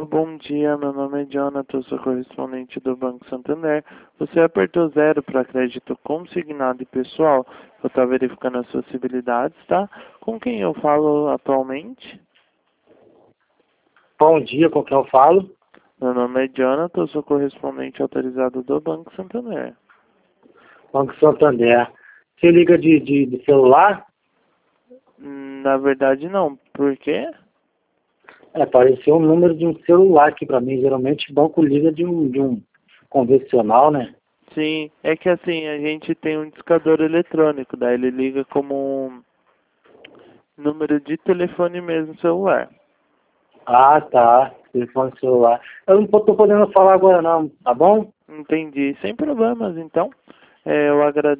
Bom dia, meu nome é Jonathan, sou correspondente do Banco Santander. Você apertou 0 para crédito consignado e pessoal. Eu estou verificando as possibilidades, tá? Com quem eu falo atualmente? Bom dia, com quem eu falo? Meu nome é Jonathan, sou correspondente autorizado do Banco Santander. Banco Santander. Você liga de celular? Na verdade, não. Por quê? Apareceu um número de um celular aqui para mim. Geralmente o banco liga de um convencional, né? Sim, é que assim, a gente tem um discador eletrônico, daí ele liga como um número de telefone mesmo celular. Ah, tá. Telefone celular. Eu não tô podendo falar agora não, tá bom? Entendi. Sem problemas, então. Eu agradeço.